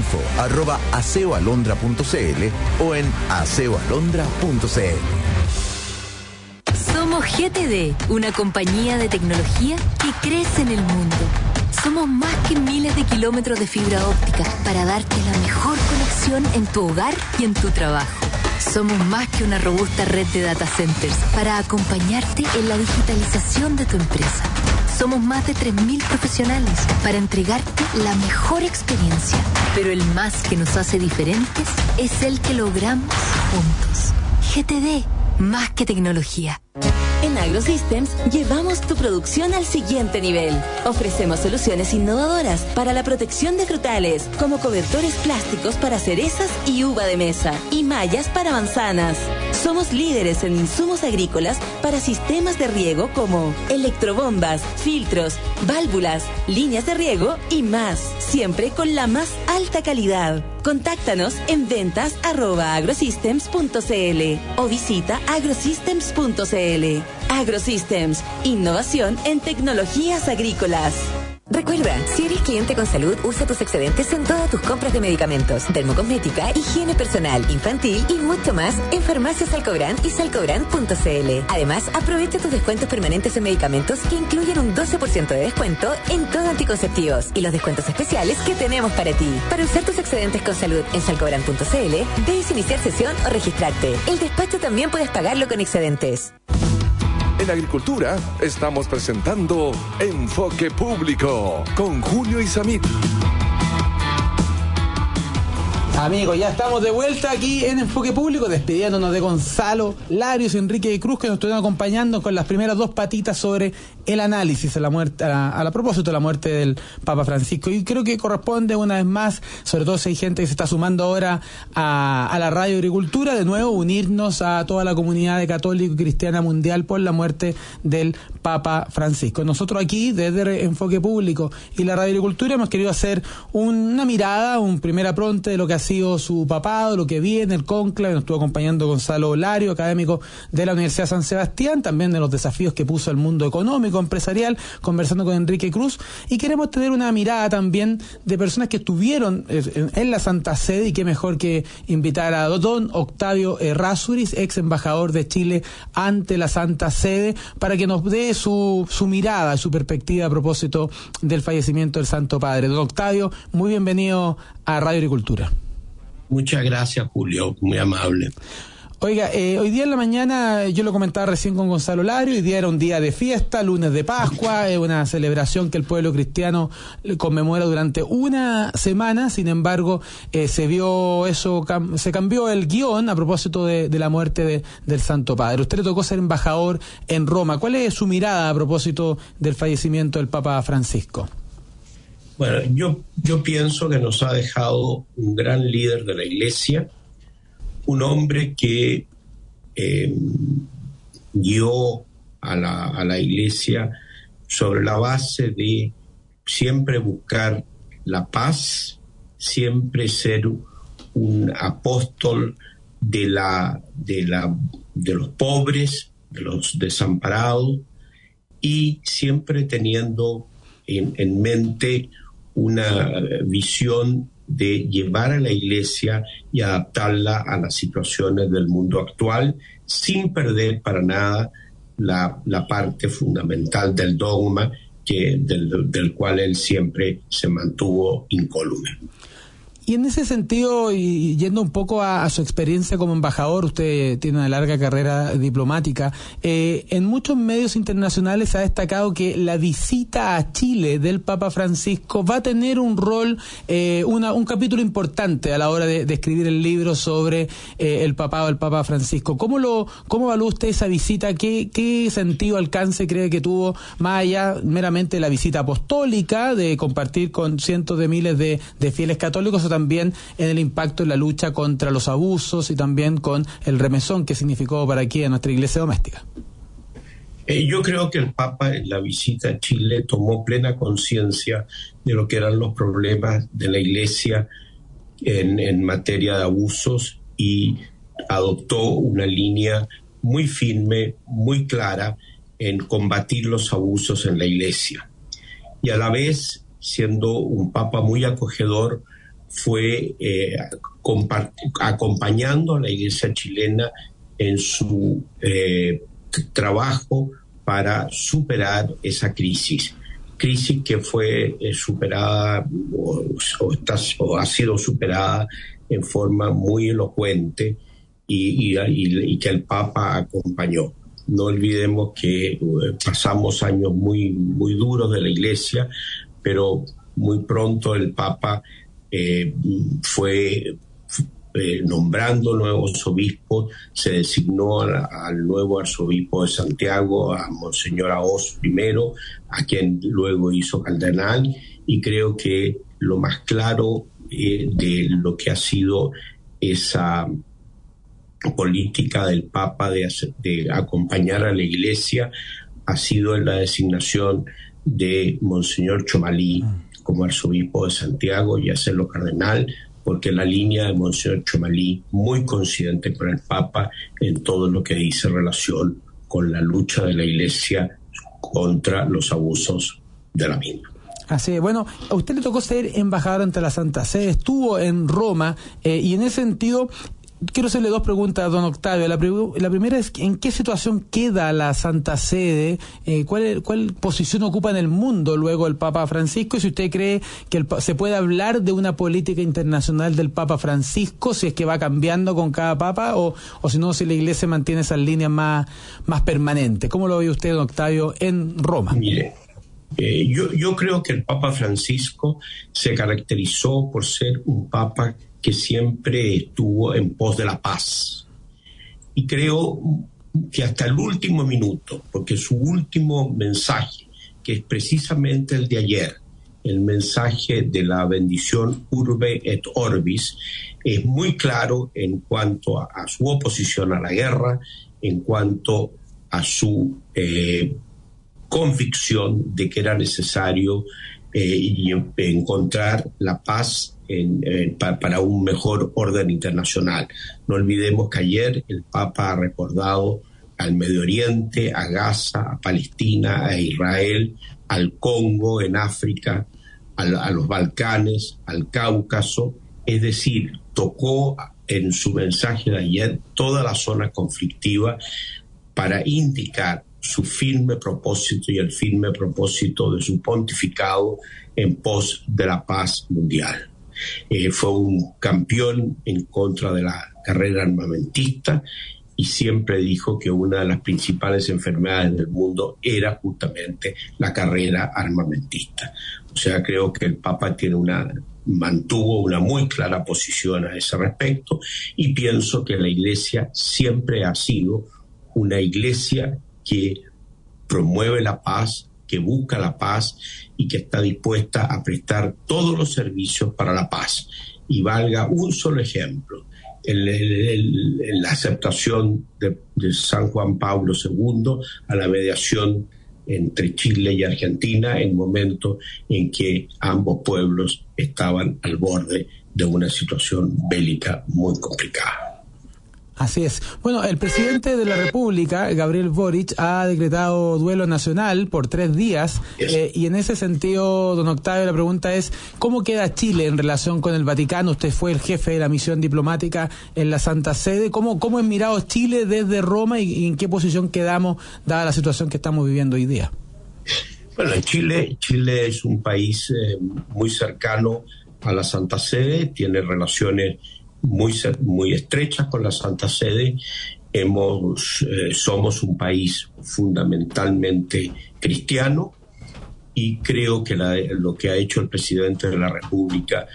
Speaker 7: info@aseoalondra.cl o en aseoalondra.cl.
Speaker 10: Somos GTD, una compañía de tecnología que crece en el mundo. Somos más que miles de kilómetros de fibra óptica para darte la mejor conexión en tu hogar y en tu trabajo. Somos más que una robusta red de data centers para acompañarte en la digitalización de tu empresa. Somos más de 3.000 profesionales para entregarte la mejor experiencia. Pero el más que nos hace diferentes es el que logramos juntos. GTD, más que tecnología.
Speaker 4: En AgroSystems llevamos tu producción al siguiente nivel. Ofrecemos soluciones innovadoras para la protección de frutales, como cobertores plásticos para cerezas y uva de mesa, y mallas para manzanas. Somos líderes en insumos agrícolas para sistemas de riego como electrobombas, filtros, válvulas, líneas de riego y más, siempre con la más alta calidad. Contáctanos en ventas@agrosystems.cl o visita agrosystems.cl. AgroSystems, innovación en tecnologías agrícolas.
Speaker 11: Recuerda, si eres cliente con salud, usa tus excedentes en todas tus compras de medicamentos, dermocosmética, higiene personal, infantil y mucho más en Farmacias Salcobrand y salcobrand.cl. Además, aprovecha tus descuentos permanentes en medicamentos que incluyen un 12% de descuento en todo anticonceptivos y los descuentos especiales que tenemos para ti. Para usar tus excedentes con salud en salcobrand.cl, debes iniciar sesión o registrarte. El despacho también puedes pagarlo con excedentes.
Speaker 1: En Agricultura estamos presentando Enfoque Público con Julio Isamit.
Speaker 2: Amigos, ya estamos de vuelta aquí en Enfoque Público, despidiéndonos de Gonzalo Larios y Enrique de Cruz, que nos estuvieron acompañando con las primeras dos patitas sobre el análisis a la muerte, a propósito de la muerte del Papa Francisco. Y creo que corresponde una vez más, sobre todo si hay gente que se está sumando ahora a la Radio Agricultura, de nuevo unirnos a toda la comunidad de católica y cristiana mundial por la muerte del Papa Francisco. Nosotros aquí, desde Enfoque Público y la Radio Agricultura, hemos querido hacer una mirada, un primer apronte de lo que ha sido su papado, lo que viene, el cónclave. Nos estuvo acompañando Gonzalo Lario, académico de la Universidad San Sebastián, también de los desafíos que puso el mundo económico, empresarial, conversando con Enrique Cruz, y queremos tener una mirada también de personas que estuvieron en la Santa Sede, y qué mejor que invitar a don Octavio Errázuriz, ex embajador de Chile ante la Santa Sede, para que nos dé su mirada, su perspectiva a propósito del fallecimiento del Santo Padre. Don Octavio, muy bienvenido a Radio Agricultura.
Speaker 12: Muchas gracias, Julio, muy amable.
Speaker 2: Oiga, hoy día en la mañana, yo lo comentaba recién con Gonzalo Lario, hoy día era un día de fiesta, lunes de Pascua, una celebración que el pueblo cristiano conmemora durante una semana. Sin embargo, se cambió el guión a propósito de la muerte del Santo Padre. Usted le tocó ser embajador en Roma. ¿Cuál es su mirada a propósito del fallecimiento del Papa Francisco?
Speaker 12: Bueno, yo pienso que nos ha dejado un gran líder de la Iglesia, un hombre que guió a la Iglesia sobre la base de siempre buscar la paz, siempre ser un apóstol de los pobres, de los desamparados, y siempre teniendo en mente una visión de llevar a la Iglesia y adaptarla a las situaciones del mundo actual, sin perder para nada la parte fundamental del dogma del cual él siempre se mantuvo incólume.
Speaker 2: Y en ese sentido, y yendo un poco a su experiencia como embajador, usted tiene una larga carrera diplomática, en muchos medios internacionales se ha destacado que la visita a Chile del Papa Francisco va a tener un rol, un capítulo importante a la hora de escribir el libro sobre el papado del Papa Francisco. ¿Cómo evalúa usted esa visita? ¿Qué sentido, alcance cree que tuvo, más allá meramente de la visita apostólica, de compartir con cientos de miles de fieles católicos, o también en el impacto en la lucha contra los abusos y también con el remesón que significó para aquí en nuestra iglesia doméstica?
Speaker 12: Yo creo que el Papa en la visita a Chile tomó plena conciencia de lo que eran los problemas de la Iglesia en materia de abusos y adoptó una línea muy firme, muy clara en combatir los abusos en la Iglesia. Y a la vez, siendo un Papa muy acogedor, fue acompañando a la Iglesia chilena en su trabajo para superar esa crisis que fue superada o ha sido superada en forma muy elocuente y que el Papa acompañó. No olvidemos que pasamos años muy, muy duros de la Iglesia, pero muy pronto el Papa fue nombrando nuevos obispos, se designó al nuevo arzobispo de Santiago, a Monseñor Aoz primero, a quien luego hizo cardenal, y creo que lo más claro de lo que ha sido esa política del Papa de acompañar a la Iglesia ha sido en la designación de Monseñor Chomalí como arzobispo de Santiago y hacerlo cardenal, porque la línea de Monseñor Chomalí, muy coincidente con el Papa en todo lo que dice relación con la lucha de la Iglesia contra los abusos de la misma.
Speaker 2: Así es. Bueno, a usted le tocó ser embajador ante la Santa Sede, estuvo en Roma, y en ese sentido quiero hacerle dos preguntas, don Octavio. La primera es, ¿en qué situación queda la Santa Sede? ¿Cuál posición ocupa en el mundo luego el Papa Francisco? Y si usted cree que se puede hablar de una política internacional del Papa Francisco, si es que va cambiando con cada Papa, o si no, si la Iglesia mantiene esas líneas más permanentes. ¿Cómo lo ve usted, don Octavio, en Roma?
Speaker 12: Mire, yo creo que el Papa Francisco se caracterizó por ser un Papa que siempre estuvo en pos de la paz. Y creo que hasta el último minuto, porque su último mensaje, que es precisamente el de ayer, el mensaje de la bendición Urbe et Orbis, es muy claro en cuanto a su oposición a la guerra, en cuanto a su convicción de que era necesario encontrar la paz para un mejor orden internacional. No olvidemos que ayer el Papa ha recordado al Medio Oriente, a Gaza, a Palestina, a Israel, al Congo en África, a los Balcanes, al Cáucaso. Es decir, tocó en su mensaje de ayer toda la zona conflictiva para indicar su firme propósito y el firme propósito de su pontificado en pos de la paz mundial. Fue un campeón en contra de la carrera armamentista y siempre dijo que una de las principales enfermedades del mundo era justamente la carrera armamentista. O sea, creo que el Papa mantuvo una muy clara posición a ese respecto, y pienso que la Iglesia siempre ha sido una Iglesia que promueve la paz, que busca la paz y que está dispuesta a prestar todos los servicios para la paz. Y valga un solo ejemplo, la aceptación de San Juan Pablo II a la mediación entre Chile y Argentina en momento en que ambos pueblos estaban al borde de una situación bélica muy complicada.
Speaker 2: Así es. Bueno, el presidente de la República, Gabriel Boric, ha decretado duelo nacional por 3 días, y en ese sentido, don Octavio, la pregunta es, ¿cómo queda Chile en relación con el Vaticano? Usted fue el jefe de la misión diplomática en la Santa Sede. ¿Cómo es mirado Chile desde Roma y en qué posición quedamos dada la situación que estamos viviendo hoy día?
Speaker 12: Bueno, Chile es un país muy cercano a la Santa Sede, tiene relaciones muy estrechas con la Santa Sede. Somos un país fundamentalmente cristiano, y creo que lo que ha hecho el presidente de la República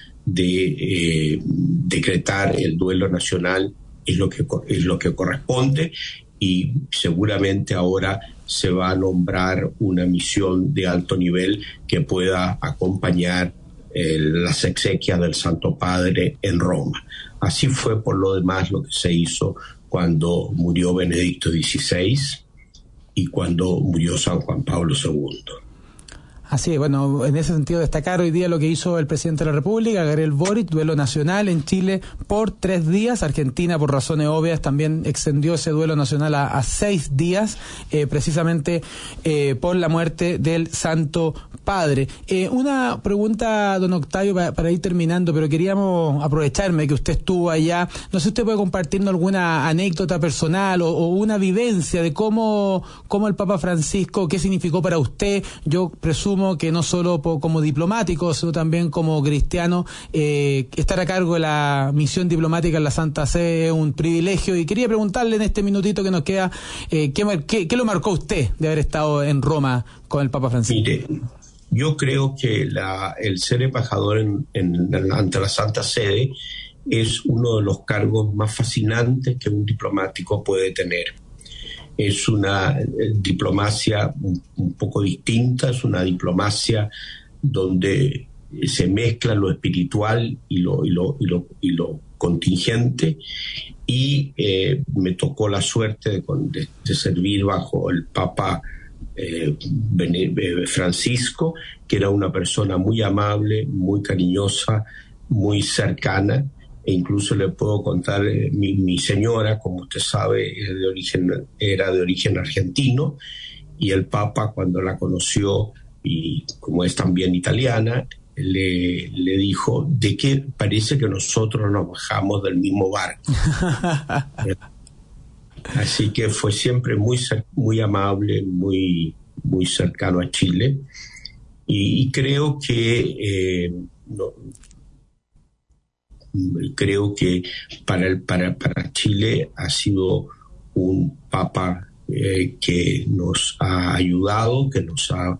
Speaker 12: de decretar el duelo nacional es lo que corresponde, y seguramente ahora se va a nombrar una misión de alto nivel que pueda acompañar las exequias del Santo Padre en Roma. Así fue por lo demás lo que se hizo cuando murió Benedicto XVI, y cuando murió San Juan Pablo II.
Speaker 2: Así es, bueno, en ese sentido destacar hoy día lo que hizo el presidente de la República, Gabriel Boric, duelo nacional en Chile por 3 días. Argentina, por razones obvias, también extendió ese duelo nacional a 6 días, precisamente por la muerte del Santo Padre. Una pregunta, don Octavio, para ir terminando, pero queríamos aprovecharme que usted estuvo allá. No sé si usted puede compartirnos alguna anécdota personal o una vivencia de cómo el Papa Francisco, qué significó para usted. Yo presumo que no solo como diplomático, sino también como cristiano, estar a cargo de la misión diplomática en la Santa Sede es un privilegio, y quería preguntarle en este minutito que nos queda, ¿qué lo marcó usted de haber estado en Roma con el Papa Francisco?
Speaker 12: Mire, yo creo que el ser embajador ante la Santa Sede es uno de los cargos más fascinantes que un diplomático puede tener. Es una diplomacia un poco distinta, es una diplomacia donde se mezcla lo espiritual y lo contingente, y me tocó la suerte de servir bajo el Papa Francisco, que era una persona muy amable, muy cariñosa, muy cercana. E incluso le puedo contar, mi señora, como usted sabe, era de origen argentino, y el Papa, cuando la conoció, y como es también italiana, le dijo, ¿de qué parece que nosotros nos bajamos del mismo barco? Así que fue siempre muy amable, muy cercano a Chile, y creo que creo que para Chile ha sido un Papa que nos ha ayudado, que nos ha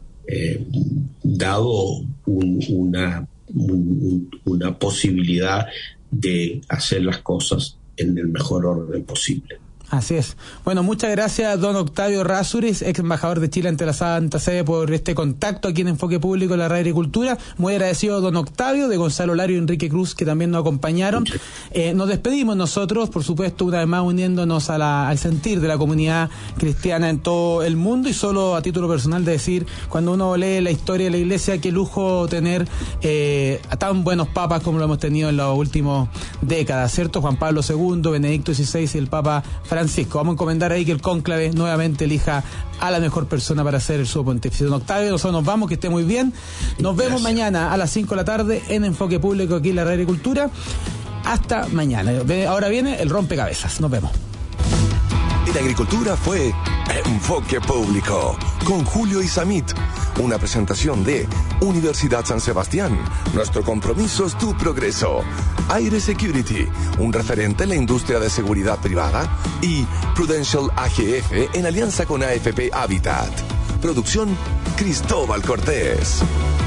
Speaker 12: dado una posibilidad de hacer las cosas en el mejor orden posible.
Speaker 2: Así es. Bueno, muchas gracias, don Octavio Errázuriz, ex embajador de Chile ante la Santa Sede, por este contacto aquí en Enfoque Público de la Radio Agricultura. Muy agradecido, don Octavio, de Gonzalo Lario y Enrique Cruz, que también nos acompañaron. Nos despedimos nosotros, por supuesto, una vez más uniéndonos al sentir de la comunidad cristiana en todo el mundo, y solo a título personal de decir, cuando uno lee la historia de la Iglesia, qué lujo tener a tan buenos papas como lo hemos tenido en las últimas décadas, ¿cierto? Juan Pablo II, Benedicto XVI y el Papa Francisco. Vamos a encomendar ahí que el cónclave nuevamente elija a la mejor persona para hacer el sumo pontificio. Don Octavio, nosotros nos vamos, que esté muy bien. Nos vemos mañana a las 5 de la tarde en Enfoque Público aquí en la Radio Agricultura. Hasta mañana. Ahora viene el rompecabezas. Nos vemos.
Speaker 1: En Agricultura fue Enfoque Público con Julio Isamit, una presentación de Universidad San Sebastián. Nuestro compromiso es tu progreso. Aire Security, un referente en la industria de seguridad privada, y Prudential AGF en alianza con AFP Habitat. Producción Cristóbal Cortés.